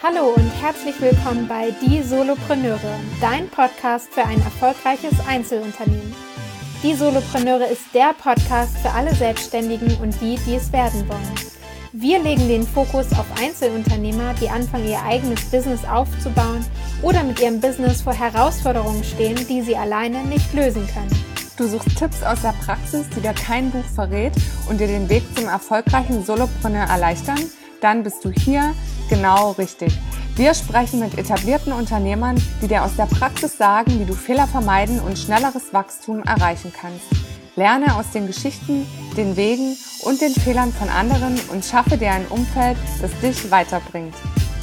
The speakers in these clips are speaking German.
Hallo und herzlich willkommen bei Die Solopreneure, dein Podcast für ein erfolgreiches Einzelunternehmen. Die Solopreneure ist der Podcast für alle Selbstständigen und die, die es werden wollen. Wir legen den Fokus auf Einzelunternehmer, die anfangen, ihr eigenes Business aufzubauen oder mit ihrem Business vor Herausforderungen stehen, die sie alleine nicht lösen können. Du suchst Tipps aus der Praxis, die dir kein Buch verrät und dir den Weg zum erfolgreichen Solopreneur erleichtern? Dann bist du hier genau richtig. Wir sprechen mit etablierten Unternehmern, die dir aus der Praxis sagen, wie du Fehler vermeiden und schnelleres Wachstum erreichen kannst. Lerne aus den Geschichten, den Wegen und den Fehlern von anderen und schaffe dir ein Umfeld, das dich weiterbringt.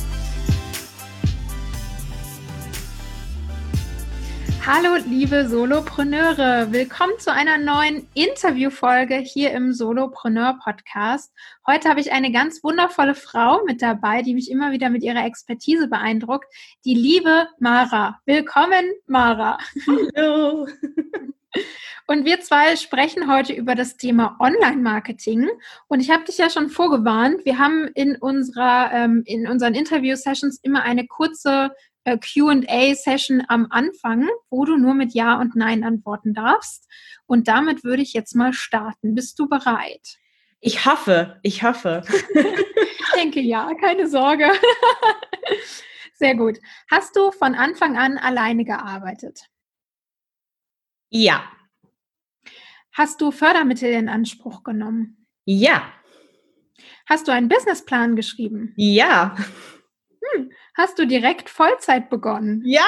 Hallo liebe Solopreneure, willkommen zu einer neuen Interviewfolge hier im Solopreneur Podcast. Heute habe ich eine ganz wundervolle Frau mit dabei, die mich immer wieder mit ihrer Expertise beeindruckt, die liebe Mara. Willkommen, Mara. Hallo. Und wir zwei sprechen heute über das Thema Online-Marketing. Und ich habe dich ja schon vorgewarnt, wir haben in unseren Interview-Sessions immer eine kurze Q&A-Session am Anfang, wo du nur mit Ja und Nein antworten darfst. Und damit würde ich jetzt mal starten. Bist du bereit? Ich hoffe. Ich denke ja, keine Sorge. Sehr gut. Hast du von Anfang an alleine gearbeitet? Ja. Hast du Fördermittel in Anspruch genommen? Ja. Hast du einen Businessplan geschrieben? Ja. Hast du direkt Vollzeit begonnen? Ja.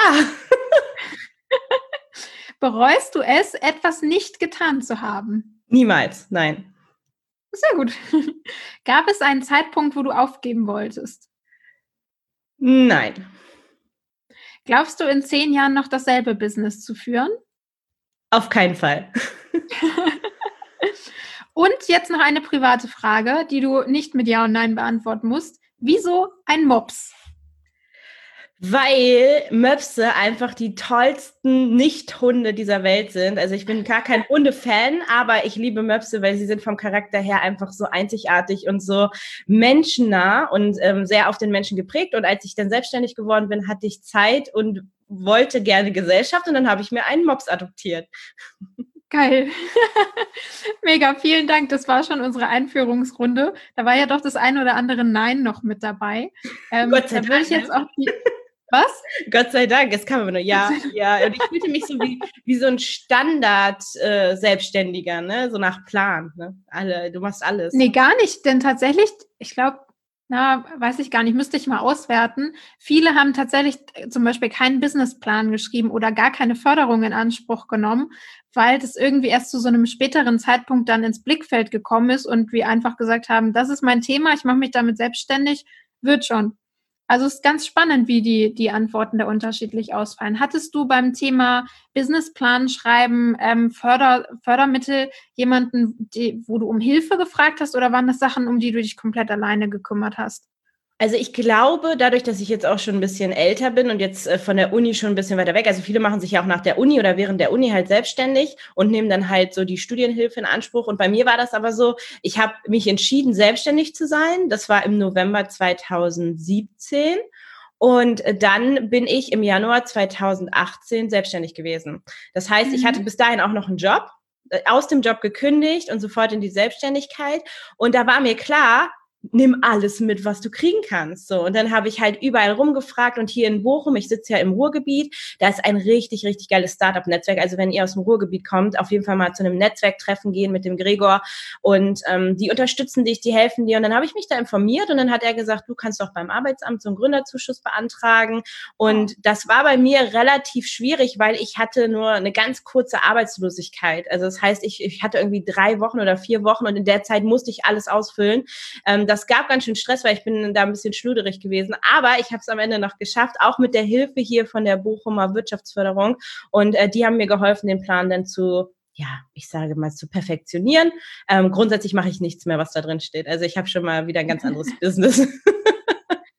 Bereust du es, etwas nicht getan zu haben? Niemals, nein. Sehr gut. Gab es einen Zeitpunkt, wo du aufgeben wolltest? Nein. Glaubst du, in 10 Jahren noch dasselbe Business zu führen? Auf keinen Fall. Und jetzt noch eine private Frage, die du nicht mit Ja und Nein beantworten musst. Wieso ein Mops? Weil Möpse einfach die tollsten Nicht-Hunde dieser Welt sind. Also ich bin gar kein Hunde-Fan, aber ich liebe Möpse, weil sie sind vom Charakter her einfach so einzigartig und so menschennah und sehr auf den Menschen geprägt. Und als ich dann selbstständig geworden bin, hatte ich Zeit und wollte gerne Gesellschaft und dann habe ich mir einen Mops adoptiert. Geil. Mega, vielen Dank. Das war schon unsere Einführungsrunde. Da war ja doch das ein oder andere Nein noch mit dabei. Gott sei Dank. Was? Gott sei Dank, es kam aber nur ja. Und ich fühlte mich so wie so ein Standard-Selbstständiger, ne? So nach Plan, ne? Du machst alles. Nee, gar nicht, denn tatsächlich, ich glaube, weiß ich gar nicht, müsste ich mal auswerten. Viele haben tatsächlich zum Beispiel keinen Businessplan geschrieben oder gar keine Förderung in Anspruch genommen, weil das irgendwie erst zu so einem späteren Zeitpunkt dann ins Blickfeld gekommen ist und wir einfach gesagt haben, das ist mein Thema, ich mache mich damit selbstständig, wird schon. Also es ist ganz spannend, wie die Antworten da unterschiedlich ausfallen. Hattest du beim Thema Businessplan schreiben, Fördermittel jemanden, wo du um Hilfe gefragt hast, oder waren das Sachen, um die du dich komplett alleine gekümmert hast? Also ich glaube, dadurch, dass ich jetzt auch schon ein bisschen älter bin und jetzt von der Uni schon ein bisschen weiter weg, also viele machen sich ja auch nach der Uni oder während der Uni halt selbstständig und nehmen dann halt so die Studienhilfe in Anspruch. Und bei mir war das aber so, ich habe mich entschieden, selbstständig zu sein. Das war im November 2017. Und dann bin ich im Januar 2018 selbstständig gewesen. Das heißt, ich hatte bis dahin auch noch einen Job, aus dem Job gekündigt und sofort in die Selbstständigkeit. Und da war mir klar, nimm alles mit, was du kriegen kannst. So. Und dann habe ich halt überall rumgefragt und hier in Bochum, ich sitze ja im Ruhrgebiet, da ist ein richtig, richtig geiles Startup-Netzwerk. Also wenn ihr aus dem Ruhrgebiet kommt, auf jeden Fall mal zu einem Netzwerktreffen gehen mit dem Gregor und die unterstützen dich, die helfen dir. Und dann habe ich mich da informiert und dann hat er gesagt, du kannst doch beim Arbeitsamt so einen Gründerzuschuss beantragen. Und das war bei mir relativ schwierig, weil ich hatte nur eine ganz kurze Arbeitslosigkeit. Also das heißt, ich hatte irgendwie 3 Wochen oder 4 Wochen und in der Zeit musste ich alles ausfüllen. Das gab ganz schön Stress, weil ich bin da ein bisschen schluderig gewesen. Aber ich habe es am Ende noch geschafft, auch mit der Hilfe hier von der Bochumer Wirtschaftsförderung. Und die haben mir geholfen, den Plan dann zu perfektionieren. Grundsätzlich mache ich nichts mehr, was da drin steht. Also ich habe schon mal wieder ein ganz anderes Business.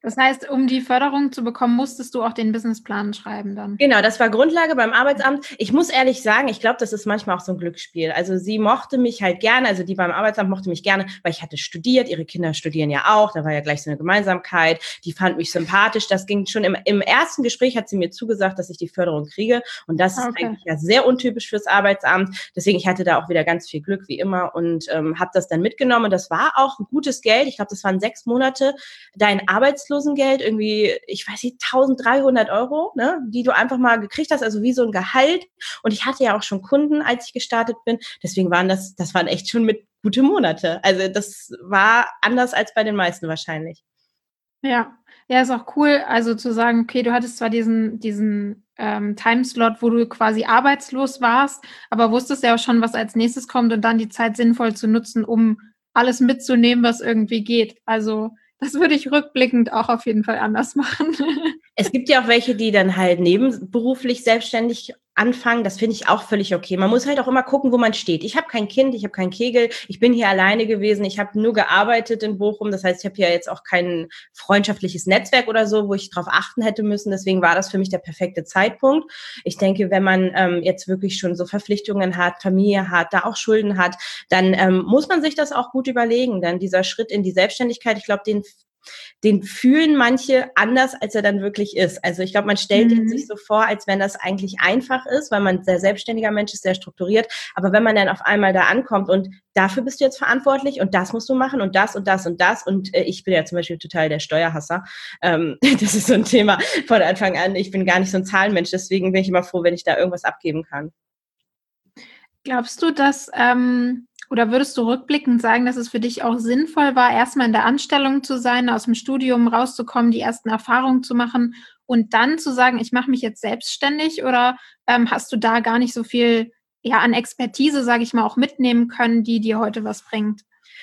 Das heißt, um die Förderung zu bekommen, musstest du auch den Businessplan schreiben dann? Genau, das war Grundlage beim Arbeitsamt. Ich muss ehrlich sagen, ich glaube, das ist manchmal auch so ein Glücksspiel. Also sie mochte mich halt gerne, also die beim Arbeitsamt mochte mich gerne, weil ich hatte studiert, ihre Kinder studieren ja auch, da war ja gleich so eine Gemeinsamkeit, die fand mich sympathisch, das ging schon im ersten Gespräch, hat sie mir zugesagt, dass ich die Förderung kriege und das ist eigentlich ja sehr untypisch fürs Arbeitsamt, deswegen ich hatte da auch wieder ganz viel Glück, wie immer und habe das dann mitgenommen. Das war auch ein gutes Geld, ich glaube, das waren 6 Monate, dein Arbeitslosengeld, irgendwie, ich weiß nicht, 1.300 €, ne, die du einfach mal gekriegt hast, also wie so ein Gehalt. Und ich hatte ja auch schon Kunden, als ich gestartet bin. Deswegen waren das waren echt schon mit gute Monate. Also das war anders als bei den meisten wahrscheinlich. Ja. Ja, ist auch cool, also zu sagen, okay, du hattest zwar diesen Timeslot, wo du quasi arbeitslos warst, aber wusstest ja auch schon, was als nächstes kommt und dann die Zeit sinnvoll zu nutzen, um alles mitzunehmen, was irgendwie geht. Also das würde ich rückblickend auch auf jeden Fall anders machen. Es gibt ja auch welche, die dann halt nebenberuflich selbstständig anfangen. Das finde ich auch völlig okay. Man muss halt auch immer gucken, wo man steht. Ich habe kein Kind, ich habe keinen Kegel, ich bin hier alleine gewesen, ich habe nur gearbeitet in Bochum. Das heißt, ich habe ja jetzt auch kein freundschaftliches Netzwerk oder so, wo ich drauf achten hätte müssen. Deswegen war das für mich der perfekte Zeitpunkt. Ich denke, wenn man jetzt wirklich schon so Verpflichtungen hat, Familie hat, da auch Schulden hat, dann muss man sich das auch gut überlegen. Dann dieser Schritt in die Selbstständigkeit, ich glaube, den fühlen manche anders, als er dann wirklich ist. Also ich glaube, man stellt ihn sich so vor, als wenn das eigentlich einfach ist, weil man ein sehr selbstständiger Mensch ist, sehr strukturiert. Aber wenn man dann auf einmal da ankommt und dafür bist du jetzt verantwortlich und das musst du machen und das und das und das. Und ich bin ja zum Beispiel total der Steuerhasser. Das ist so ein Thema von Anfang an. Ich bin gar nicht so ein Zahlenmensch, deswegen bin ich immer froh, wenn ich da irgendwas abgeben kann. Glaubst du, dass oder würdest du rückblickend sagen, dass es für dich auch sinnvoll war, erstmal in der Anstellung zu sein, aus dem Studium rauszukommen, die ersten Erfahrungen zu machen und dann zu sagen, ich mache mich jetzt selbstständig? Oder hast du da gar nicht so viel an Expertise, sage ich mal, auch mitnehmen können, die dir heute was bringt?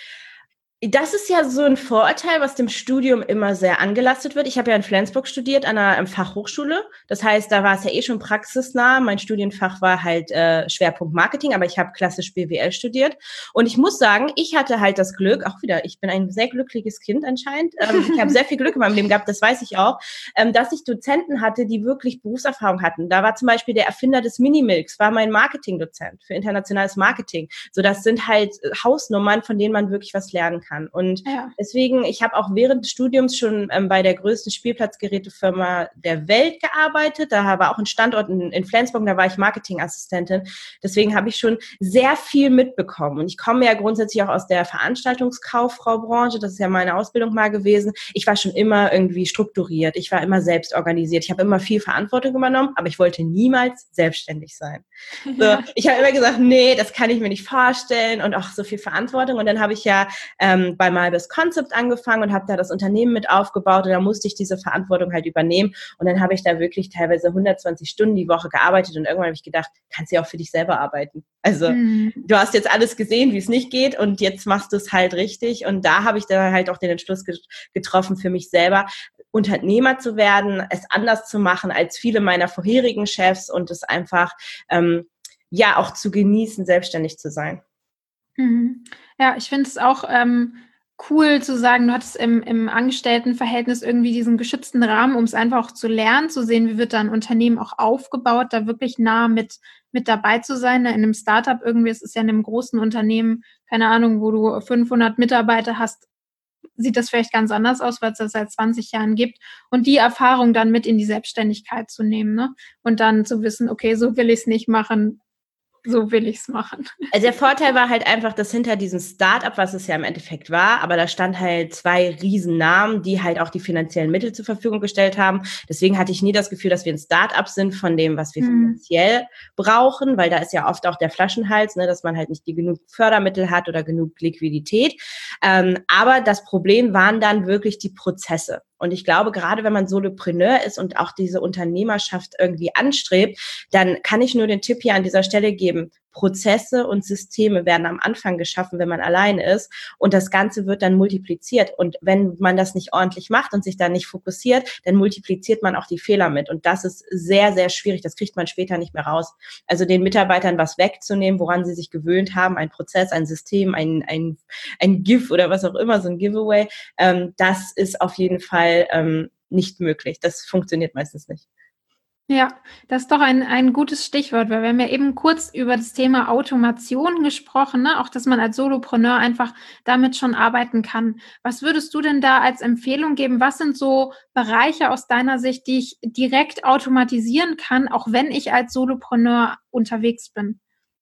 Das ist ja so ein Vorurteil, was dem Studium immer sehr angelastet wird. Ich habe ja in Flensburg studiert, an einer Fachhochschule. Das heißt, da war es ja schon praxisnah. Mein Studienfach war halt Schwerpunkt Marketing, aber ich habe klassisch BWL studiert. Und ich muss sagen, ich hatte halt das Glück, auch wieder, ich bin ein sehr glückliches Kind anscheinend. Ich habe sehr viel Glück in meinem Leben gehabt, das weiß ich auch, dass ich Dozenten hatte, die wirklich Berufserfahrung hatten. Da war zum Beispiel der Erfinder des Minimilks, war mein Marketingdozent für internationales Marketing. So, das sind halt Hausnummern, von denen man wirklich was lernen kann. Und deswegen, ich habe auch während des Studiums schon bei der größten Spielplatzgerätefirma der Welt gearbeitet. Da war auch ein Standort in Flensburg, da war ich Marketingassistentin. Deswegen habe ich schon sehr viel mitbekommen. Und ich komme ja grundsätzlich auch aus der Veranstaltungskauffrau-Branche. Das ist ja meine Ausbildung mal gewesen. Ich war schon immer irgendwie strukturiert. Ich war immer selbst organisiert. Ich habe immer viel Verantwortung übernommen, aber ich wollte niemals selbstständig sein. So, ich habe immer gesagt, nee, das kann ich mir nicht vorstellen und auch so viel Verantwortung. Und dann habe ich ja bei Malbis Concept angefangen und habe da das Unternehmen mit aufgebaut und da musste ich diese Verantwortung halt übernehmen und dann habe ich da wirklich teilweise 120 Stunden die Woche gearbeitet und irgendwann habe ich gedacht, kannst du ja auch für dich selber arbeiten. Also du hast jetzt alles gesehen, wie es nicht geht und jetzt machst du es halt richtig und da habe ich dann halt auch den Entschluss getroffen für mich selber, Unternehmer zu werden, es anders zu machen als viele meiner vorherigen Chefs und es einfach auch zu genießen, selbstständig zu sein. Ja, ich finde es auch cool zu sagen, du hattest im Angestelltenverhältnis irgendwie diesen geschützten Rahmen, um es einfach auch zu lernen, zu sehen, wie wird da ein Unternehmen auch aufgebaut, da wirklich nah mit dabei zu sein. In einem Startup irgendwie, es ist ja in einem großen Unternehmen, keine Ahnung, wo du 500 Mitarbeiter hast, sieht das vielleicht ganz anders aus, weil es das seit 20 Jahren gibt. Und die Erfahrung dann mit in die Selbstständigkeit zu nehmen, ne? Und dann zu wissen, okay, so will ich es nicht machen, so will ich es machen. Also der Vorteil war halt einfach, dass hinter diesem Start-up, was es ja im Endeffekt war, aber da stand halt 2 Riesennamen, die halt auch die finanziellen Mittel zur Verfügung gestellt haben. Deswegen hatte ich nie das Gefühl, dass wir ein Start-up sind von dem, was wir finanziell brauchen, weil da ist ja oft auch der Flaschenhals, ne, dass man halt nicht die genug Fördermittel hat oder genug Liquidität. Aber das Problem waren dann wirklich die Prozesse. Und ich glaube, gerade wenn man Solopreneur ist und auch diese Unternehmerschaft irgendwie anstrebt, dann kann ich nur den Tipp hier an dieser Stelle geben, Prozesse und Systeme werden am Anfang geschaffen, wenn man alleine ist und das Ganze wird dann multipliziert und wenn man das nicht ordentlich macht und sich dann nicht fokussiert, dann multipliziert man auch die Fehler mit und das ist sehr, sehr schwierig, das kriegt man später nicht mehr raus. Also den Mitarbeitern was wegzunehmen, woran sie sich gewöhnt haben, ein Prozess, ein System, ein GIF oder was auch immer, so ein Giveaway, das ist auf jeden Fall nicht möglich. Das funktioniert meistens nicht. Ja, das ist doch ein gutes Stichwort, weil wir haben ja eben kurz über das Thema Automation gesprochen, ne? Auch, dass man als Solopreneur einfach damit schon arbeiten kann. Was würdest du denn da als Empfehlung geben? Was sind so Bereiche aus deiner Sicht, die ich direkt automatisieren kann, auch wenn ich als Solopreneur unterwegs bin?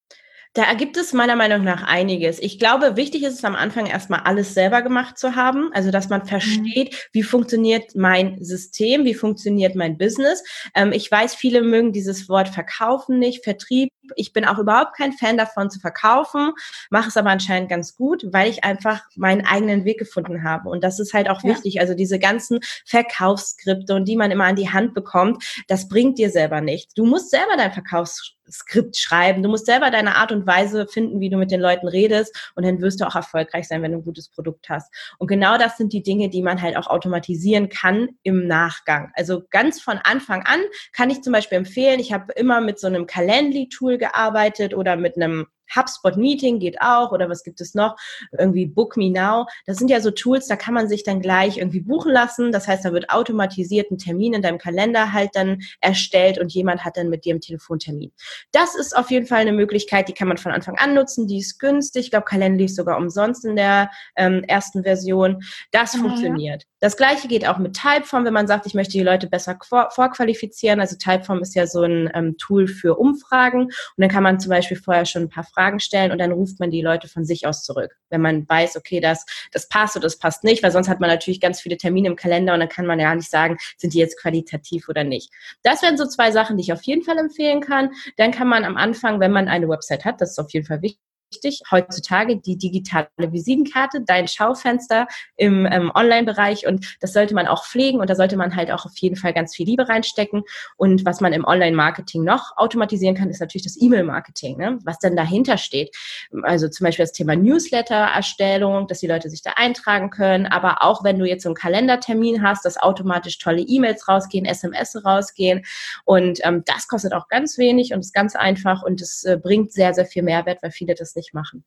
Da gibt es meiner Meinung nach einiges. Ich glaube, wichtig ist es am Anfang erstmal alles selber gemacht zu haben. Also, dass man versteht, wie funktioniert mein System, wie funktioniert mein Business. Ich weiß, viele mögen dieses Wort verkaufen nicht, Vertrieb. Ich bin auch überhaupt kein Fan davon zu verkaufen, mache es aber anscheinend ganz gut, weil ich einfach meinen eigenen Weg gefunden habe. Und das ist halt auch wichtig. Also diese ganzen Verkaufsskripte und die man immer an die Hand bekommt, das bringt dir selber nichts. Du musst selber dein Verkaufsskript schreiben. Du musst selber deine Art und Weise finden, wie du mit den Leuten redest. Und dann wirst du auch erfolgreich sein, wenn du ein gutes Produkt hast. Und genau das sind die Dinge, die man halt auch automatisieren kann im Nachgang. Also ganz von Anfang an kann ich zum Beispiel empfehlen, ich habe immer mit so einem Calendly-Tool gearbeitet oder mit einem HubSpot Meeting geht auch oder was gibt es noch? Irgendwie Book Me Now. Das sind ja so Tools, da kann man sich dann gleich irgendwie buchen lassen. Das heißt, da wird automatisiert ein Termin in deinem Kalender halt dann erstellt und jemand hat dann mit dir einen Telefontermin. Das ist auf jeden Fall eine Möglichkeit, die kann man von Anfang an nutzen. Die ist günstig. Ich glaube, Calendly ist sogar umsonst in der ersten Version. Das funktioniert. Das Gleiche geht auch mit Typeform, wenn man sagt, ich möchte die Leute besser vorqualifizieren. Also Typeform ist ja so ein Tool für Umfragen und dann kann man zum Beispiel vorher schon ein paar Fragen stellen und dann ruft man die Leute von sich aus zurück. Wenn man weiß, okay, das passt oder das passt nicht, weil sonst hat man natürlich ganz viele Termine im Kalender und dann kann man ja nicht sagen, sind die jetzt qualitativ oder nicht. Das wären so 2 Sachen, die ich auf jeden Fall empfehlen kann. Dann kann man am Anfang, wenn man eine Website hat, das ist auf jeden Fall wichtig, heutzutage die digitale Visitenkarte, dein Schaufenster im Online-Bereich und das sollte man auch pflegen und da sollte man halt auch auf jeden Fall ganz viel Liebe reinstecken und was man im Online-Marketing noch automatisieren kann, ist natürlich das E-Mail-Marketing, ne? Was denn dahinter steht. Also zum Beispiel das Thema Newsletter-Erstellung, dass die Leute sich da eintragen können, aber auch wenn du jetzt so einen Kalendertermin hast, dass automatisch tolle E-Mails rausgehen, SMS rausgehen und das kostet auch ganz wenig und ist ganz einfach und es bringt sehr, sehr viel Mehrwert, weil viele das nicht machen.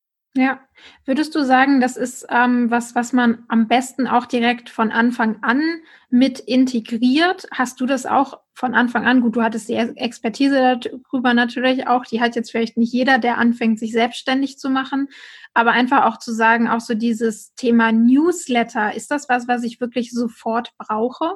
Ja. Würdest du sagen, das ist was man am besten auch direkt von Anfang an mit integriert? Hast du das auch von Anfang an? Gut, du hattest die Expertise darüber natürlich auch. Die hat jetzt vielleicht nicht jeder, der anfängt, sich selbstständig zu machen. Aber einfach auch zu sagen, auch so dieses Thema Newsletter, ist das was ich wirklich sofort brauche?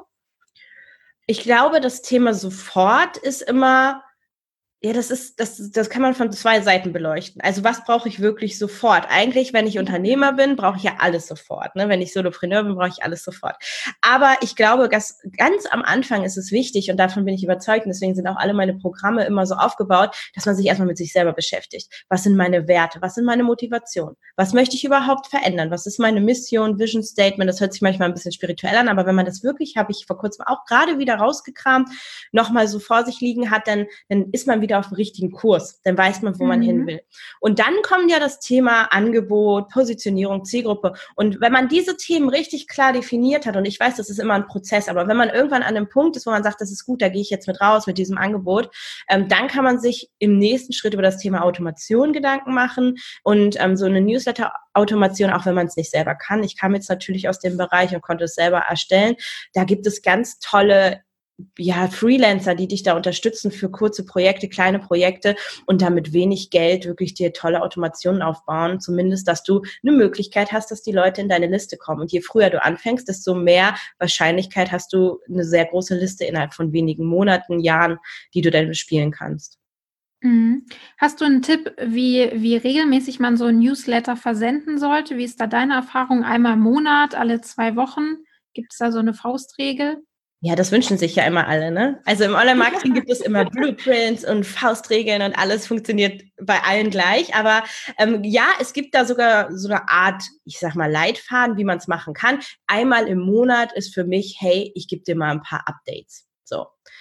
Ich glaube, das Thema sofort ist immer ja, das kann man von 2 Seiten beleuchten. Also was brauche ich wirklich sofort? Eigentlich, wenn ich Unternehmer bin, brauche ich ja alles sofort. Ne? Wenn ich Solopreneur bin, brauche ich alles sofort. Aber ich glaube, dass ganz am Anfang ist es wichtig und davon bin ich überzeugt und deswegen sind auch alle meine Programme immer so aufgebaut, dass man sich erstmal mit sich selber beschäftigt. Was sind meine Werte? Was sind meine Motivationen? Was möchte ich überhaupt verändern? Was ist meine Mission, Vision Statement? Das hört sich manchmal ein bisschen spirituell an, aber wenn man das wirklich, habe ich vor kurzem auch gerade wieder rausgekramt, nochmal so vor sich liegen hat, dann ist man wieder auf dem richtigen Kurs. Dann weiß man, wo man hin will. Und dann kommt ja das Thema Angebot, Positionierung, Zielgruppe. Und wenn man diese Themen richtig klar definiert hat, und ich weiß, das ist immer ein Prozess, aber wenn man irgendwann an einem Punkt ist, wo man sagt, das ist gut, da gehe ich jetzt mit raus mit diesem Angebot, dann kann man sich im nächsten Schritt über das Thema Automation Gedanken machen und so eine Newsletter-Automation, auch wenn man es nicht selber kann. Ich kam jetzt natürlich aus dem Bereich und konnte es selber erstellen. Da gibt es ganz tolle Freelancer, die dich da unterstützen für kurze Projekte, kleine Projekte und damit wenig Geld wirklich dir tolle Automationen aufbauen, zumindest, dass du eine Möglichkeit hast, dass die Leute in deine Liste kommen. Und je früher du anfängst, desto mehr Wahrscheinlichkeit hast du eine sehr große Liste innerhalb von wenigen Monaten, Jahren, die du dann bespielen kannst. Hast du einen Tipp, wie regelmäßig man so ein Newsletter versenden sollte? Wie ist da deine Erfahrung? Einmal im Monat, alle 2 Wochen? Gibt es da so eine Faustregel? Ja, das wünschen sich ja immer alle, ne? Also im Online-Marketing gibt es immer Blueprints und Faustregeln und alles funktioniert bei allen gleich. Aber es gibt da sogar so eine Art, ich sag mal, Leitfaden, wie man es machen kann. Einmal im Monat ist für mich, hey, ich gebe dir mal ein paar Updates. So.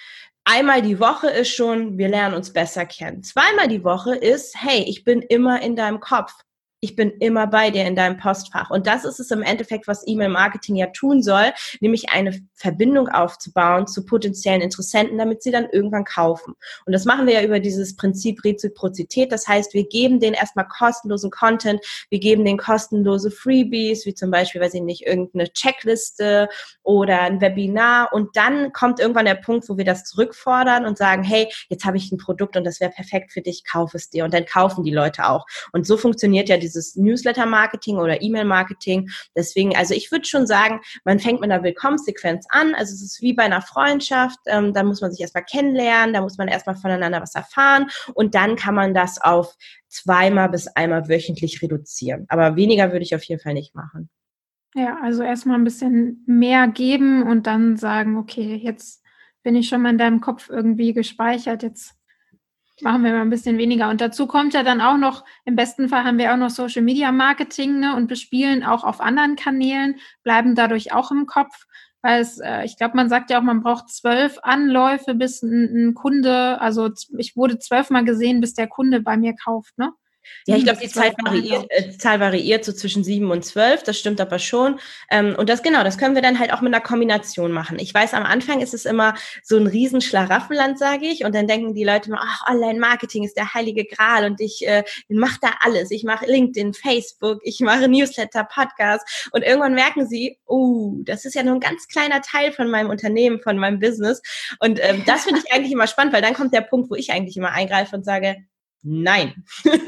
Einmal die Woche ist schon, wir lernen uns besser kennen. Zweimal die Woche ist, hey, ich bin immer in deinem Kopf. Ich bin immer bei dir in deinem Postfach. Und das ist es im Endeffekt, was E-Mail-Marketing ja tun soll, nämlich eine Verbindung aufzubauen zu potenziellen Interessenten, damit sie dann irgendwann kaufen. Und das machen wir ja über dieses Prinzip Reziprozität. Das heißt, wir geben denen erstmal kostenlosen Content, wir geben denen kostenlose Freebies, wie zum Beispiel, weiß ich nicht, irgendeine Checkliste oder ein Webinar. Und dann kommt irgendwann der Punkt, wo wir das zurückfordern und sagen, hey, jetzt habe ich ein Produkt und das wäre perfekt für dich, kauf es dir. Und dann kaufen die Leute auch. Und so funktioniert ja dieses Newsletter-Marketing oder E-Mail-Marketing. Deswegen, also ich würde schon sagen, man fängt mit einer Willkommenssequenz an. Also es ist wie bei einer Freundschaft. Da muss man sich erstmal kennenlernen, da muss man erstmal voneinander was erfahren und dann kann man das auf 2-mal bis 1-mal wöchentlich reduzieren. Aber weniger würde ich auf jeden Fall nicht machen. Ja, also erstmal ein bisschen mehr geben und dann sagen, okay, jetzt bin ich schon mal in deinem Kopf irgendwie gespeichert, jetzt machen wir mal ein bisschen weniger. Und dazu kommt ja dann auch noch, im besten Fall haben wir auch noch Social Media Marketing, ne, und bespielen auch auf anderen Kanälen, bleiben dadurch auch im Kopf, weil es, ich glaube, man sagt ja auch, man braucht 12 Anläufe, bis ein Kunde, also ich wurde 12-mal gesehen, bis der Kunde bei mir kauft, ne? Ja, ich glaube, die Zahl variiert so zwischen 7 und 12, das stimmt aber schon. Und das können wir dann halt auch mit einer Kombination machen. Ich weiß, am Anfang ist es immer so ein riesen Schlaraffenland, sage ich, und dann denken die Leute immer, ach, Online-Marketing ist der heilige Gral und ich mache da alles. Ich mache LinkedIn, Facebook, ich mache Newsletter, Podcast und irgendwann merken sie, das ist ja nur ein ganz kleiner Teil von meinem Unternehmen, von meinem Business und das finde ich eigentlich immer spannend, weil dann kommt der Punkt, wo ich eigentlich immer eingreife und sage, nein.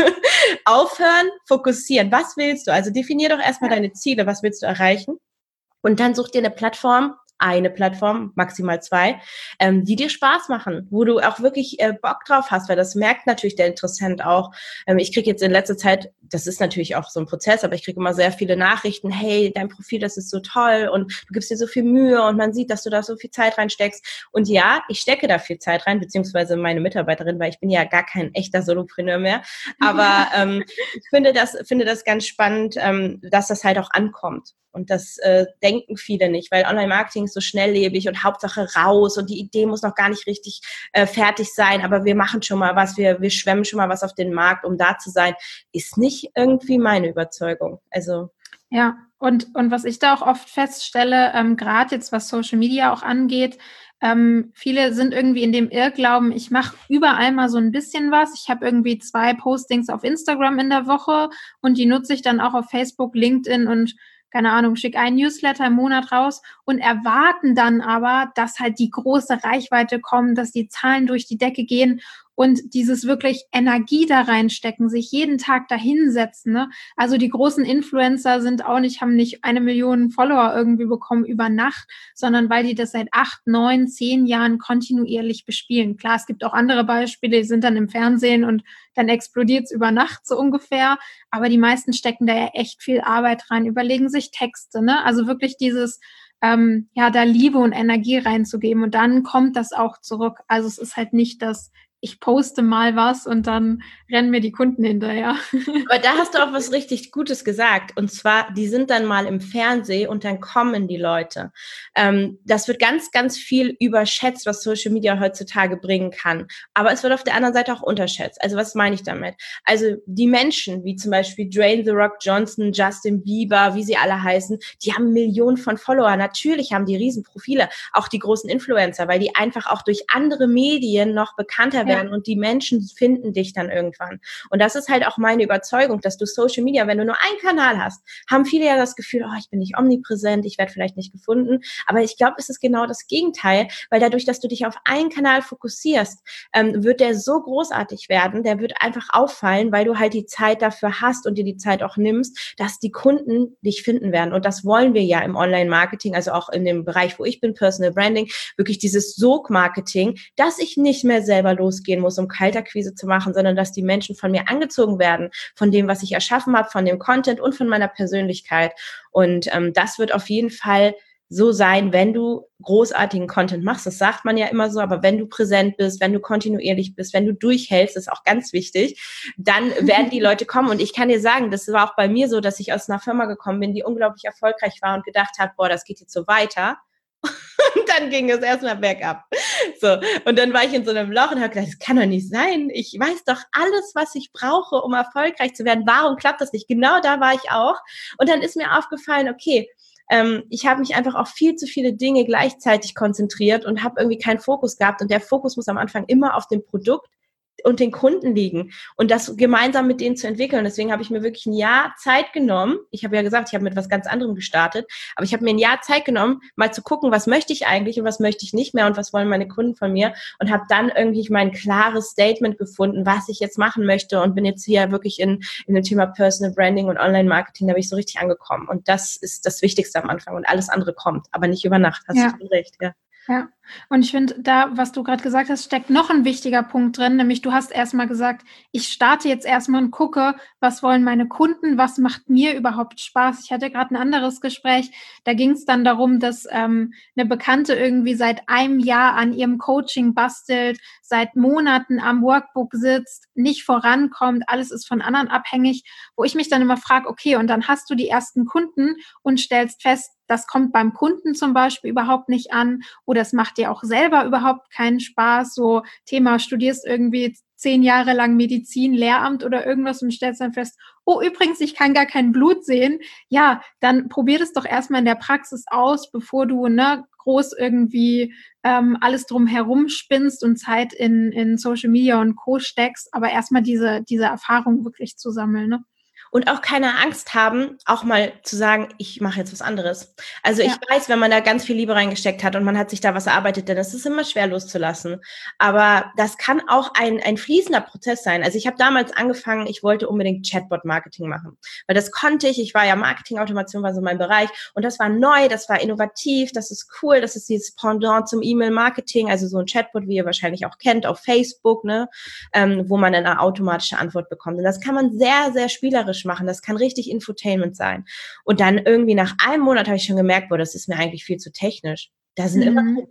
Aufhören, fokussieren. Was willst du? Also definier doch erstmal deine Ziele. Was willst du erreichen? Und dann such dir eine Plattform, maximal 2, die dir Spaß machen, wo du auch wirklich Bock drauf hast, weil das merkt natürlich der Interessent auch. Ich kriege jetzt in letzter Zeit, das ist natürlich auch so ein Prozess, aber ich kriege immer sehr viele Nachrichten, hey, dein Profil, das ist so toll und du gibst dir so viel Mühe und man sieht, dass du da so viel Zeit reinsteckst. Und ja, ich stecke da viel Zeit rein, beziehungsweise meine Mitarbeiterin, weil ich bin ja gar kein echter Solopreneur mehr. Aber ich finde das ganz spannend, dass das halt auch ankommt. Und das denken viele nicht, weil Online-Marketing ist so schnelllebig und Hauptsache raus und die Idee muss noch gar nicht richtig fertig sein, aber wir machen schon mal was, wir schwemmen schon mal was auf den Markt, um da zu sein, ist nicht irgendwie meine Überzeugung. Also ja, und was ich da auch oft feststelle, gerade jetzt was Social Media auch angeht, viele sind irgendwie in dem Irrglauben, ich mache überall mal so ein bisschen was. Ich habe irgendwie 2 Postings auf Instagram in der Woche und die nutze ich dann auch auf Facebook, LinkedIn und keine Ahnung, schicke einen Newsletter im Monat raus und erwarten dann aber, dass halt die große Reichweite kommt, dass die Zahlen durch die Decke gehen und dieses wirklich Energie da reinstecken, sich jeden Tag da hinsetzen, ne? Also die großen Influencer haben nicht 1 Million Follower irgendwie bekommen über Nacht, sondern weil die das seit 8, 9, 10 Jahren kontinuierlich bespielen. Klar, es gibt auch andere Beispiele, die sind dann im Fernsehen und dann explodiert es über Nacht so ungefähr. Aber die meisten stecken da ja echt viel Arbeit rein, überlegen sich Texte, ne? Also wirklich dieses, da Liebe und Energie reinzugeben und dann kommt das auch zurück. Also es ist halt nicht das, ich poste mal was und dann rennen mir die Kunden hinterher. Aber da hast du auch was richtig Gutes gesagt. Und zwar, die sind dann mal im Fernsehen und dann kommen die Leute. Das wird ganz, ganz viel überschätzt, was Social Media heutzutage bringen kann. Aber es wird auf der anderen Seite auch unterschätzt. Also was meine ich damit? Also die Menschen, wie zum Beispiel Dwayne The Rock Johnson, Justin Bieber, wie sie alle heißen, die haben Millionen von Followern. Natürlich haben die Riesenprofile, auch die großen Influencer, weil die einfach auch durch andere Medien noch bekannter werden und die Menschen finden dich dann irgendwann. Und das ist halt auch meine Überzeugung, dass du Social Media, wenn du nur einen Kanal hast, haben viele ja das Gefühl, ich bin nicht omnipräsent, ich werde vielleicht nicht gefunden. Aber ich glaube, es ist genau das Gegenteil, weil dadurch, dass du dich auf einen Kanal fokussierst, wird der so großartig werden, der wird einfach auffallen, weil du halt die Zeit dafür hast und dir die Zeit auch nimmst, dass die Kunden dich finden werden. Und das wollen wir ja im Online-Marketing, also auch in dem Bereich, wo ich bin, Personal Branding, wirklich dieses Sog-Marketing, dass ich nicht mehr selber losgehen muss, um Kaltakquise zu machen, sondern dass die Menschen von mir angezogen werden, von dem, was ich erschaffen habe, von dem Content und von meiner Persönlichkeit. Und das wird auf jeden Fall so sein, wenn du großartigen Content machst. Das sagt man ja immer so, aber wenn du präsent bist, wenn du kontinuierlich bist, wenn du durchhältst, ist auch ganz wichtig, dann werden die Leute kommen. Und ich kann dir sagen, das war auch bei mir so, dass ich aus einer Firma gekommen bin, die unglaublich erfolgreich war und gedacht hat, das geht jetzt so weiter. Und dann ging es erstmal bergab. So, und dann war ich in so einem Loch und habe gedacht, das kann doch nicht sein. Ich weiß doch alles, was ich brauche, um erfolgreich zu werden. Warum klappt das nicht? Genau da war ich auch. Und dann ist mir aufgefallen, okay, ich habe mich einfach auf viel zu viele Dinge gleichzeitig konzentriert und habe irgendwie keinen Fokus gehabt. Und der Fokus muss am Anfang immer auf dem Produkt und den Kunden liegen und das gemeinsam mit denen zu entwickeln. Deswegen habe ich mir wirklich ein Jahr Zeit genommen. Ich habe ja gesagt, ich habe mit was ganz anderem gestartet, aber ich habe mir ein Jahr Zeit genommen, mal zu gucken, was möchte ich eigentlich und was möchte ich nicht mehr und was wollen meine Kunden von mir, und habe dann irgendwie mein klares Statement gefunden, was ich jetzt machen möchte, und bin jetzt hier wirklich in dem Thema Personal Branding und Online-Marketing, da bin ich so richtig angekommen, und das ist das Wichtigste am Anfang, und alles andere kommt, aber nicht über Nacht, hast du recht, ja. Ja, und ich finde, da, was du gerade gesagt hast, steckt noch ein wichtiger Punkt drin, nämlich du hast erstmal gesagt, ich starte jetzt erstmal und gucke, was wollen meine Kunden, was macht mir überhaupt Spaß. Ich hatte gerade ein anderes Gespräch, da ging es dann darum, dass eine Bekannte irgendwie seit einem Jahr an ihrem Coaching bastelt, seit Monaten am Workbook sitzt, nicht vorankommt, alles ist von anderen abhängig, wo ich mich dann immer frage, okay, und dann hast du die ersten Kunden und stellst fest, das kommt beim Kunden zum Beispiel überhaupt nicht an, oder es macht dir auch selber überhaupt keinen Spaß. So Thema, studierst irgendwie 10 Jahre lang Medizin, Lehramt oder irgendwas und stellst dann fest, oh, übrigens, ich kann gar kein Blut sehen. Ja, dann probier das doch erstmal in der Praxis aus, bevor du groß irgendwie alles drumherum spinnst und Zeit in Social Media und Co. steckst, aber erstmal diese Erfahrung wirklich zu sammeln, ne? Und auch keine Angst haben, auch mal zu sagen, ich mache jetzt was anderes. Also ich weiß, wenn man da ganz viel Liebe reingesteckt hat und man hat sich da was erarbeitet, dann ist es immer schwer loszulassen. Aber das kann auch ein fließender Prozess sein. Also ich habe damals angefangen, ich wollte unbedingt Chatbot-Marketing machen, weil das konnte ich. Ich war ja Marketing-Automation, war so mein Bereich, und das war neu, das war innovativ, das ist cool, das ist dieses Pendant zum E-Mail-Marketing, also so ein Chatbot, wie ihr wahrscheinlich auch kennt, auf Facebook, ne, wo man eine automatische Antwort bekommt. Und das kann man sehr, sehr spielerisch machen. Das kann richtig Infotainment sein. Und dann irgendwie nach einem Monat habe ich schon gemerkt, boah, das ist mir eigentlich viel zu technisch. Da sind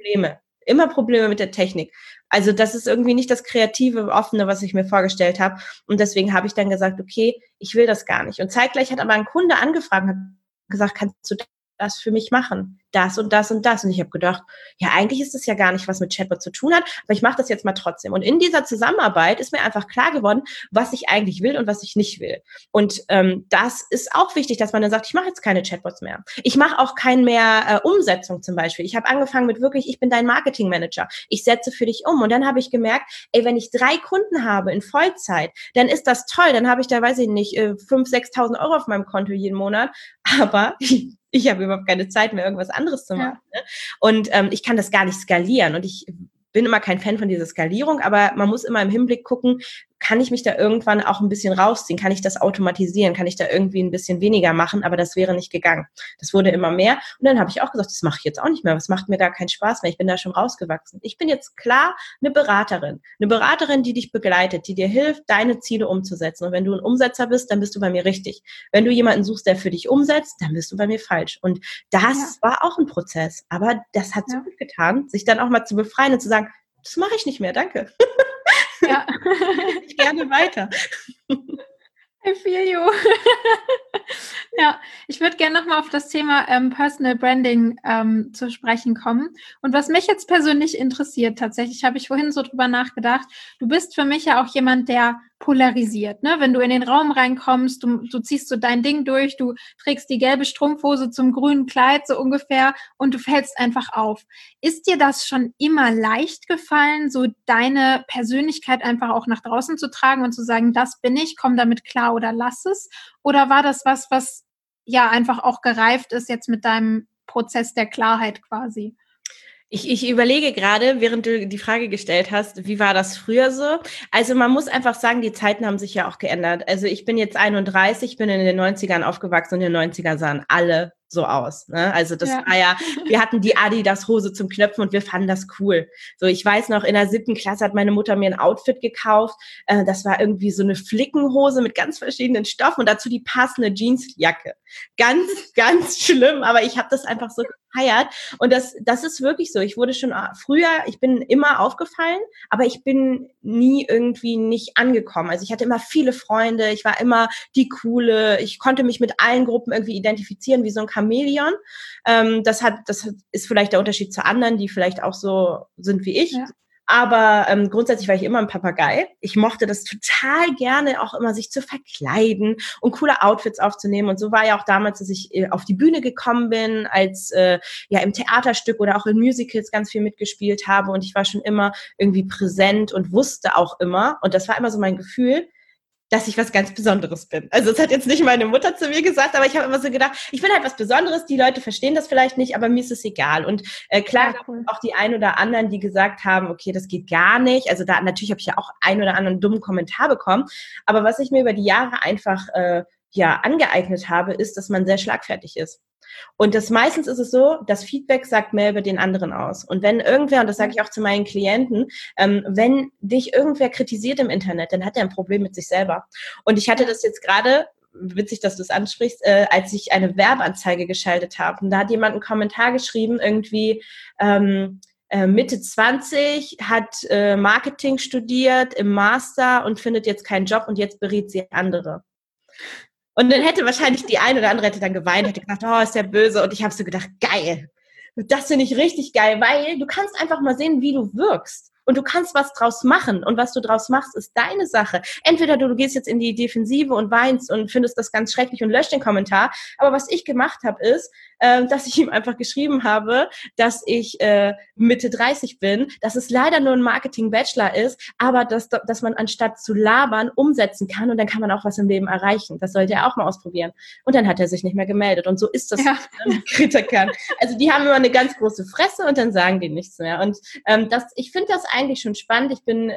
immer Probleme mit der Technik. Also das ist irgendwie nicht das kreative, offene, was ich mir vorgestellt habe. Und deswegen habe ich dann gesagt, okay, ich will das gar nicht. Und zeitgleich hat aber ein Kunde angefragt und hat gesagt, kannst du das für mich machen? Das und das und das. Und ich habe gedacht, ja, eigentlich ist das ja gar nicht, was mit Chatbot zu tun hat, aber ich mache das jetzt mal trotzdem. Und in dieser Zusammenarbeit ist mir einfach klar geworden, was ich eigentlich will und was ich nicht will. Und das ist auch wichtig, dass man dann sagt, ich mache jetzt keine Chatbots mehr. Ich mache auch keine mehr Umsetzung zum Beispiel. Ich habe angefangen mit wirklich, ich bin dein Marketingmanager. Ich setze für dich um. Und dann habe ich gemerkt, ey, wenn ich 3 Kunden habe in Vollzeit, dann ist das toll. Dann habe ich da, weiß ich nicht, 5.000, 6.000 Euro auf meinem Konto jeden Monat. Aber ich habe überhaupt keine Zeit mehr, irgendwas anderes zu machen. Ja. Ne? Und ich kann das gar nicht skalieren. Und ich bin immer kein Fan von dieser Skalierung, aber man muss immer im Hinblick gucken, kann ich mich da irgendwann auch ein bisschen rausziehen? Kann ich das automatisieren? Kann ich da irgendwie ein bisschen weniger machen? Aber das wäre nicht gegangen. Das wurde immer mehr. Und dann habe ich auch gesagt, das mache ich jetzt auch nicht mehr. Das macht mir gar keinen Spaß mehr. Ich bin da schon rausgewachsen. Ich bin jetzt klar eine Beraterin. Eine Beraterin, die dich begleitet, die dir hilft, deine Ziele umzusetzen. Und wenn du ein Umsetzer bist, dann bist du bei mir richtig. Wenn du jemanden suchst, der für dich umsetzt, dann bist du bei mir falsch. Und das war auch ein Prozess. Aber das hat so gut getan, sich dann auch mal zu befreien und zu sagen, das mache ich nicht mehr, danke. Ja. Ich gerne weiter. I feel you. Ja, ich würde gerne nochmal auf das Thema Personal Branding zu sprechen kommen. Und was mich jetzt persönlich interessiert, tatsächlich habe ich vorhin so drüber nachgedacht, du bist für mich ja auch jemand, der polarisiert, ne? Wenn du in den Raum reinkommst, du ziehst so dein Ding durch, du trägst die gelbe Strumpfhose zum grünen Kleid so ungefähr und du fällst einfach auf. Ist dir das schon immer leicht gefallen, so deine Persönlichkeit einfach auch nach draußen zu tragen und zu sagen, das bin ich, komm damit klar oder lass es? Oder war das was ja einfach auch gereift ist jetzt mit deinem Prozess der Klarheit quasi? Ich überlege gerade, während du die Frage gestellt hast, wie war das früher so? Also man muss einfach sagen, die Zeiten haben sich ja auch geändert. Also ich bin jetzt 31, bin in den 90ern aufgewachsen und in den 90ern sahen alle so aus. Ne? Also das war ja, wir hatten die Adidas-Hose zum Knöpfen und wir fanden das cool. So, ich weiß noch, in der 7. Klasse hat meine Mutter mir ein Outfit gekauft. Das war irgendwie so eine Flickenhose mit ganz verschiedenen Stoffen und dazu die passende Jeansjacke. Ganz, ganz schlimm, aber ich habe das einfach so gefeiert. Und das ist wirklich so. Ich wurde schon früher, ich bin immer aufgefallen, aber ich bin nie irgendwie nicht angekommen. Also ich hatte immer viele Freunde, ich war immer die Coole, ich konnte mich mit allen Gruppen irgendwie identifizieren wie so ein Chamäleon. Das ist vielleicht der Unterschied zu anderen, die vielleicht auch so sind wie ich. Ja. Aber grundsätzlich war ich immer ein Papagei. Ich mochte das total gerne, auch immer sich zu verkleiden und coole Outfits aufzunehmen. Und so war ja auch damals, dass ich auf die Bühne gekommen bin, als im Theaterstück oder auch in Musicals ganz viel mitgespielt habe. Und ich war schon immer irgendwie präsent und wusste auch immer, und das war immer so mein Gefühl, dass ich was ganz Besonderes bin. Also das hat jetzt nicht meine Mutter zu mir gesagt, aber ich habe immer so gedacht, ich bin halt was Besonderes, die Leute verstehen das vielleicht nicht, aber mir ist es egal. Und klar, ja, cool. Auch die ein oder anderen, die gesagt haben, okay, das geht gar nicht. Also da natürlich habe ich ja auch ein oder anderen dummen Kommentar bekommen, aber was ich mir über die Jahre einfach angeeignet habe, ist, dass man sehr schlagfertig ist. Und meistens ist es so, das Feedback sagt mehr über den anderen aus. Und wenn irgendwer, und das sage ich auch zu meinen Klienten, wenn dich irgendwer kritisiert im Internet, dann hat er ein Problem mit sich selber. Und ich hatte das jetzt gerade, witzig, dass du es ansprichst, als ich eine Werbeanzeige geschaltet habe. Und da hat jemand einen Kommentar geschrieben, irgendwie Mitte 20, hat Marketing studiert im Master und findet jetzt keinen Job und jetzt berät sie andere. Und dann hätte wahrscheinlich die eine oder andere hätte dann geweint, hätte gesagt, oh, ist der böse. Und ich habe so gedacht, geil. Das finde ich richtig geil, weil du kannst einfach mal sehen, wie du wirkst. Und du kannst was draus machen. Und was du draus machst, ist deine Sache. Entweder du gehst jetzt in die Defensive und weinst und findest das ganz schrecklich und löscht den Kommentar. Aber was ich gemacht habe, ist, dass ich ihm einfach geschrieben habe, dass ich Mitte 30 bin, dass es leider nur ein Marketing-Bachelor ist, aber dass man anstatt zu labern umsetzen kann und dann kann man auch was im Leben erreichen. Das sollte er auch mal ausprobieren. Und dann hat er sich nicht mehr gemeldet. Und so ist das mit Kritikern. Also die haben immer eine ganz große Fresse und dann sagen die nichts mehr. Und ich finde das eigentlich schon spannend. Ich bin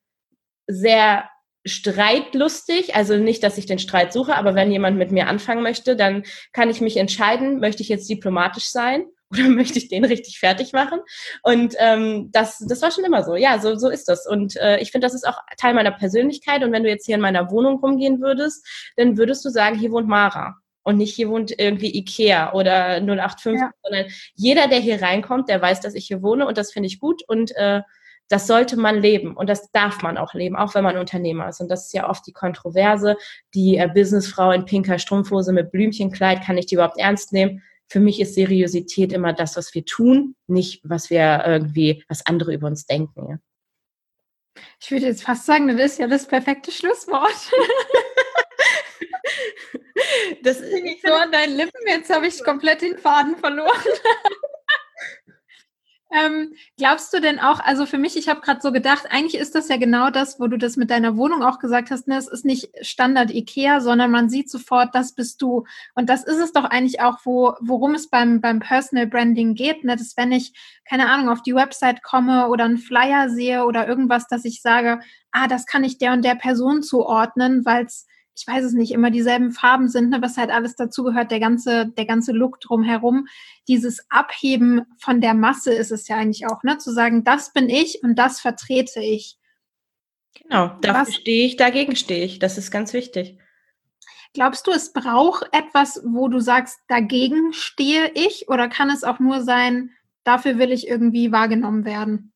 sehr streitlustig, also nicht, dass ich den Streit suche, aber wenn jemand mit mir anfangen möchte, dann kann ich mich entscheiden, möchte ich jetzt diplomatisch sein oder möchte ich den richtig fertig machen? Und das war schon immer so. Ja, so ist das. Und ich finde, das ist auch Teil meiner Persönlichkeit. Und wenn du jetzt hier in meiner Wohnung rumgehen würdest, dann würdest du sagen, hier wohnt Mara. Und nicht hier wohnt irgendwie Ikea oder 085, sondern jeder, der hier reinkommt, der weiß, dass ich hier wohne und das finde ich gut und das sollte man leben und das darf man auch leben, auch wenn man Unternehmer ist. Und das ist ja oft die Kontroverse, die Businessfrau in pinker Strumpfhose mit Blümchenkleid, kann ich die überhaupt ernst nehmen? Für mich ist Seriosität immer das, was wir tun, nicht was andere über uns denken. Ja. Ich würde jetzt fast sagen, das ist ja das perfekte Schlusswort. Das ist nicht so an deinen Lippen, jetzt habe ich komplett den Faden verloren. Glaubst du denn auch, also für mich, ich habe gerade so gedacht, eigentlich ist das ja genau das, wo du das mit deiner Wohnung auch gesagt hast, ne? Es ist nicht Standard Ikea, sondern man sieht sofort, das bist du. Und das ist es doch eigentlich auch, worum es beim Personal Branding geht, ne? Dass wenn ich, keine Ahnung, auf die Website komme oder einen Flyer sehe oder irgendwas, dass ich sage, das kann ich der und der Person zuordnen, weil es, ich weiß es nicht, immer dieselben Farben sind, ne, was halt alles dazugehört, der ganze Look drumherum. Dieses Abheben von der Masse ist es ja eigentlich auch, ne, zu sagen, das bin ich und das vertrete ich. Genau, dafür stehe ich, dagegen stehe ich. Das ist ganz wichtig. Glaubst du, es braucht etwas, wo du sagst, dagegen stehe ich, oder kann es auch nur sein, dafür will ich irgendwie wahrgenommen werden?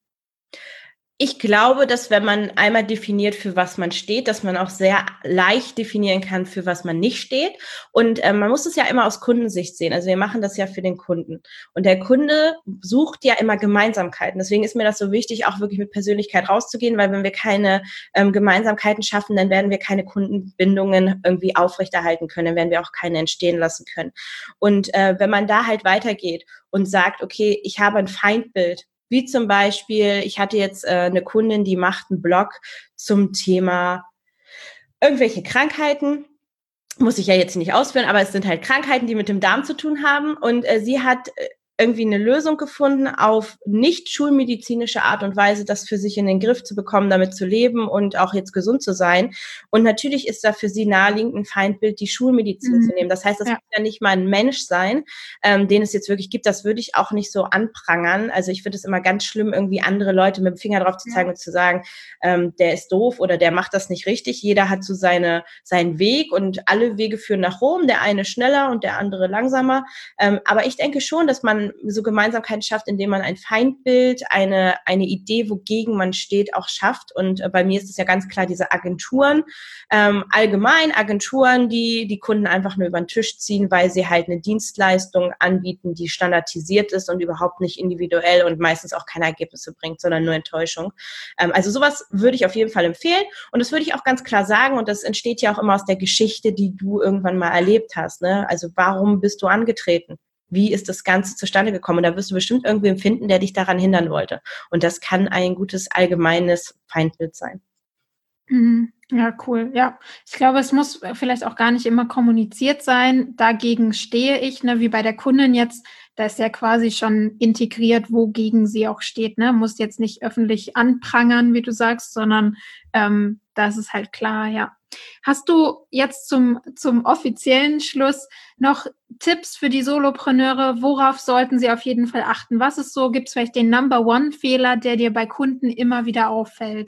Ich glaube, dass wenn man einmal definiert, für was man steht, dass man auch sehr leicht definieren kann, für was man nicht steht. Und man muss es ja immer aus Kundensicht sehen. Also wir machen das ja für den Kunden. Und der Kunde sucht ja immer Gemeinsamkeiten. Deswegen ist mir das so wichtig, auch wirklich mit Persönlichkeit rauszugehen, weil wenn wir keine Gemeinsamkeiten schaffen, dann werden wir keine Kundenbindungen irgendwie aufrechterhalten können, dann werden wir auch keine entstehen lassen können. Und wenn man da halt weitergeht und sagt, okay, ich habe ein Feindbild, wie zum Beispiel, ich hatte jetzt eine Kundin, die macht einen Blog zum Thema irgendwelche Krankheiten. Muss ich ja jetzt nicht ausführen, aber es sind halt Krankheiten, die mit dem Darm zu tun haben. Und sie hat irgendwie eine Lösung gefunden, auf nicht schulmedizinische Art und Weise das für sich in den Griff zu bekommen, damit zu leben und auch jetzt gesund zu sein. Und natürlich ist da für sie naheliegend ein Feindbild, die Schulmedizin zu nehmen. Das heißt, das muss ja nicht mal ein Mensch sein, den es jetzt wirklich gibt. Das würde ich auch nicht so anprangern. Also ich finde es immer ganz schlimm, irgendwie andere Leute mit dem Finger drauf zu zeigen und zu sagen, der ist doof oder der macht das nicht richtig. Jeder hat so seinen Weg und alle Wege führen nach Rom. Der eine schneller und der andere langsamer. Aber ich denke schon, dass man man so Gemeinsamkeiten schafft, indem man ein Feindbild, eine Idee, wogegen man steht, auch schafft. Und bei mir ist es ja ganz klar diese Agenturen, allgemein Agenturen, die Kunden einfach nur über den Tisch ziehen, weil sie halt eine Dienstleistung anbieten, die standardisiert ist und überhaupt nicht individuell und meistens auch keine Ergebnisse bringt, sondern nur Enttäuschung. Also sowas würde ich auf jeden Fall empfehlen. Und das würde ich auch ganz klar sagen. Und das entsteht ja auch immer aus der Geschichte, die du irgendwann mal erlebt hast, ne? Also warum bist du angetreten? Wie ist das Ganze zustande gekommen? Und da wirst du bestimmt irgendwen finden, der dich daran hindern wollte. Und das kann ein gutes allgemeines Feindbild sein. Ja, cool. Ja, ich glaube, es muss vielleicht auch gar nicht immer kommuniziert sein. Dagegen stehe ich, ne, wie bei der Kundin jetzt. Da ist ja quasi schon integriert, wogegen sie auch steht. Ne, muss jetzt nicht öffentlich anprangern, wie du sagst, sondern das ist halt klar. Ja. Hast du jetzt zum offiziellen Schluss noch Tipps für die Solopreneure? Worauf sollten sie auf jeden Fall achten? Was ist so? Gibt es vielleicht den Number-One-Fehler, der dir bei Kunden immer wieder auffällt?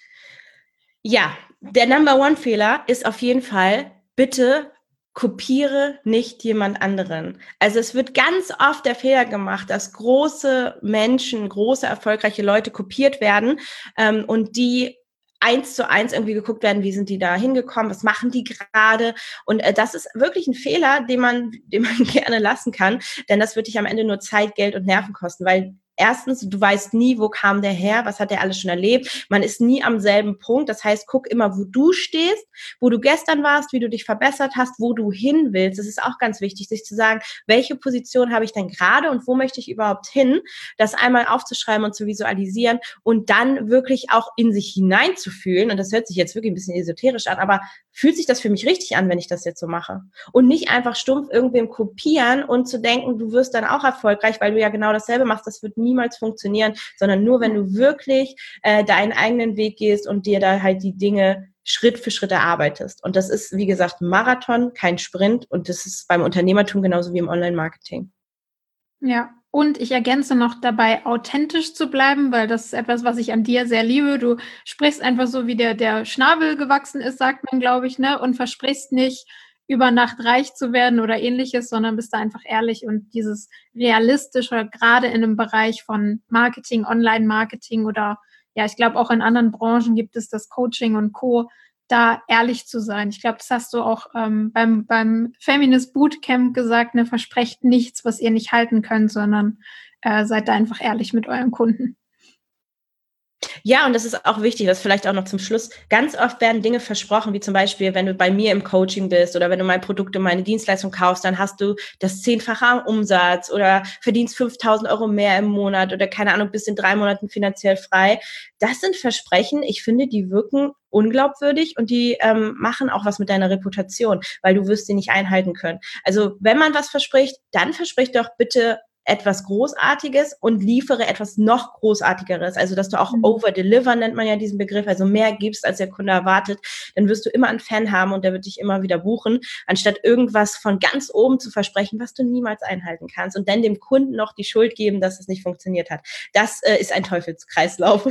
Ja, der Number-One-Fehler ist auf jeden Fall, bitte kopiere nicht jemand anderen. Also es wird ganz oft der Fehler gemacht, dass große Menschen, große, erfolgreiche Leute kopiert werden und die 1:1 irgendwie geguckt werden, wie sind die da hingekommen, was machen die gerade? Und das ist wirklich ein Fehler, den man gerne lassen kann, denn das wird dich am Ende nur Zeit, Geld und Nerven kosten, weil erstens, du weißt nie, wo kam der her, was hat der alles schon erlebt. Man ist nie am selben Punkt. Das heißt, guck immer, wo du stehst, wo du gestern warst, wie du dich verbessert hast, wo du hin willst. Das ist auch ganz wichtig, sich zu sagen, welche Position habe ich denn gerade und wo möchte ich überhaupt hin? Das einmal aufzuschreiben und zu visualisieren und dann wirklich auch in sich hineinzufühlen. Und das hört sich jetzt wirklich ein bisschen esoterisch an, aber fühlt sich das für mich richtig an, wenn ich das jetzt so mache? Und nicht einfach stumpf irgendwem kopieren und zu denken, du wirst dann auch erfolgreich, weil du ja genau dasselbe machst. Das wird niemals funktionieren, sondern nur, wenn du wirklich deinen eigenen Weg gehst und dir da halt die Dinge Schritt für Schritt erarbeitest. Und das ist, wie gesagt, ein Marathon, kein Sprint. Und das ist beim Unternehmertum genauso wie im Online-Marketing. Ja, und ich ergänze noch dabei, authentisch zu bleiben, weil das ist etwas, was ich an dir sehr liebe. Du sprichst einfach so, wie der Schnabel gewachsen ist, sagt man, glaube ich, ne? Und versprichst nicht, über Nacht reich zu werden oder ähnliches, sondern bist da einfach ehrlich und dieses Realistische, gerade in einem Bereich von Marketing, Online-Marketing oder ja, ich glaube auch in anderen Branchen gibt es das Coaching und Co., da ehrlich zu sein. Ich glaube, das hast du auch beim Feminist Bootcamp gesagt, ne, versprecht nichts, was ihr nicht halten könnt, sondern seid da einfach ehrlich mit euren Kunden. Ja, und das ist auch wichtig, das vielleicht auch noch zum Schluss. Ganz oft werden Dinge versprochen, wie zum Beispiel, wenn du bei mir im Coaching bist oder wenn du meine Produkte, meine Dienstleistung kaufst, dann hast du das 10-fache am Umsatz oder verdienst 5.000 € mehr im Monat oder keine Ahnung, bist in 3 Monaten finanziell frei. Das sind Versprechen, ich finde, die wirken unglaubwürdig und die machen auch was mit deiner Reputation, weil du wirst sie nicht einhalten können. Also wenn man was verspricht, dann versprich doch bitte etwas Großartiges und liefere etwas noch Großartigeres. Also, dass du auch over-deliver, nennt man ja diesen Begriff, also mehr gibst, als der Kunde erwartet, dann wirst du immer einen Fan haben und der wird dich immer wieder buchen, anstatt irgendwas von ganz oben zu versprechen, was du niemals einhalten kannst und dann dem Kunden noch die Schuld geben, dass es nicht funktioniert hat. Das ist ein Teufelskreislauf.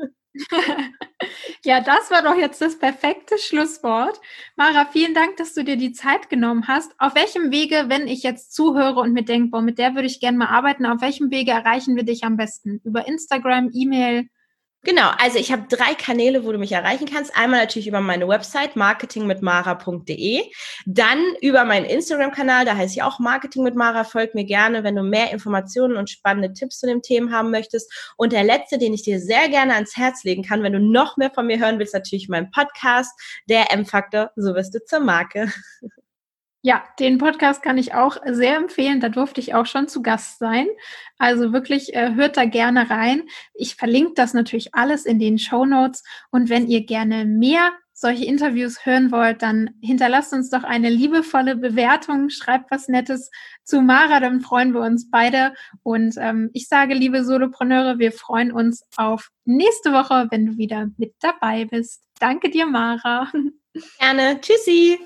Ja, das war doch jetzt das perfekte Schlusswort. Mara, vielen Dank, dass du dir die Zeit genommen hast. Auf welchem Wege, wenn ich jetzt zuhöre und mir denke, boah, mit der würde ich gerne mal arbeiten, auf welchem Wege erreichen wir dich am besten? Über Instagram, E-Mail? Genau, also ich habe 3 Kanäle, wo du mich erreichen kannst. Einmal natürlich über meine Website marketingmitmara.de, dann über meinen Instagram-Kanal, da heiße ich auch Marketing mit Mara. Folg mir gerne, wenn du mehr Informationen und spannende Tipps zu dem Thema haben möchtest. Und der letzte, den ich dir sehr gerne ans Herz legen kann, wenn du noch mehr von mir hören willst, natürlich mein Podcast, der M-Faktor, so wirst du zur Marke. Ja, den Podcast kann ich auch sehr empfehlen. Da durfte ich auch schon zu Gast sein. Also wirklich, hört da gerne rein. Ich verlinke das natürlich alles in den Shownotes. Und wenn ihr gerne mehr solche Interviews hören wollt, dann hinterlasst uns doch eine liebevolle Bewertung. Schreibt was Nettes zu Mara, dann freuen wir uns beide. Und ich sage, liebe Solopreneure, wir freuen uns auf nächste Woche, wenn du wieder mit dabei bist. Danke dir, Mara. Gerne. Tschüssi.